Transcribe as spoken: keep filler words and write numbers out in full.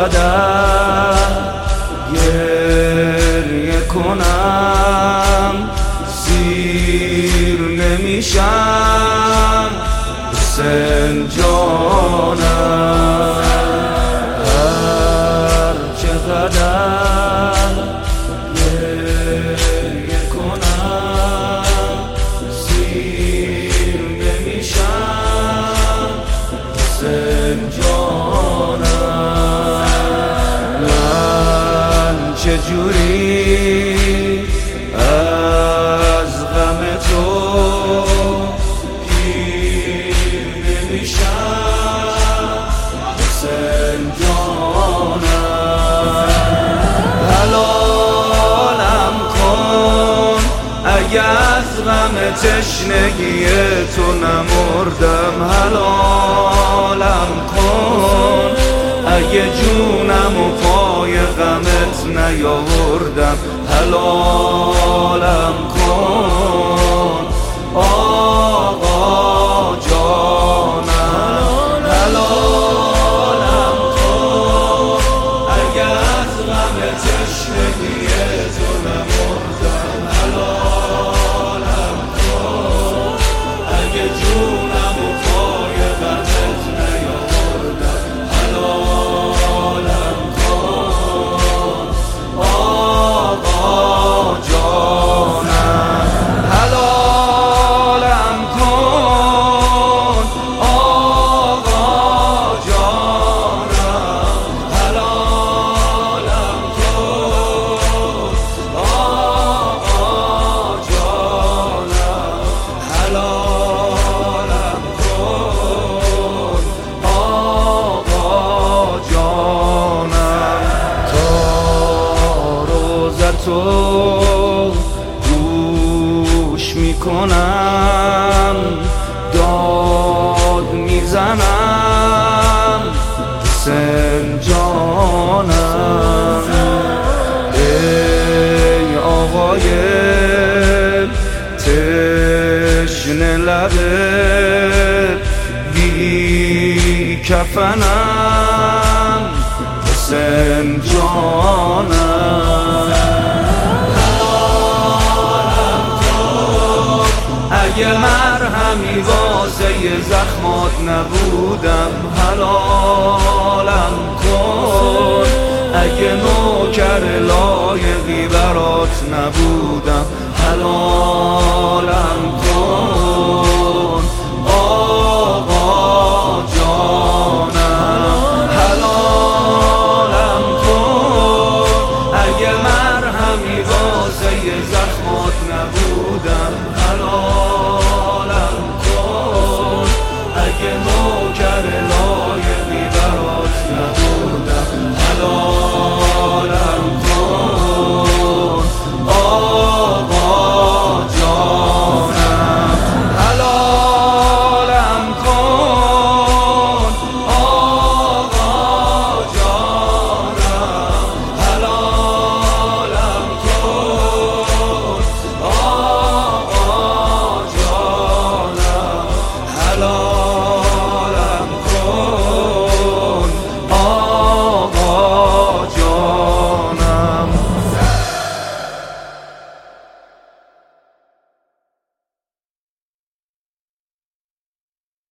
چقدر گریه کنم سیر نمیشم حسین جانم. هر چقدر گریه کنم سیر نمیشم حسین جانم. من چجوری از غم تو گیر نمیشم حسین جانم. حلالم کن اگه از غم تشنگی تو نمردم، حلالم کن اگه جونم و پای غمت نیاوردم، حلالم کن آقا جانم. حلالم کن اگه از غم تشنگی تو نمردم، حلالم کن اگه جونم و پای غمت نیاوردم، حلالم کن آقا جانم. حلالم کن آقا جانم. حلالم کن آقا جانم. حلالم کن آقا جانم. تا روزتو گوش میکنم داد میزنم حسین جانم. ای آقای تشنه لبت بی کفنم حسین جانم. اگه مرهمی واسه زخمات نبودم، حلالم کن اگه نوکر لایقی برات نبودم، حلالم کن آقا جانم. حلالم کن اگه مرهمی واسه زخمات نبودم، حلالم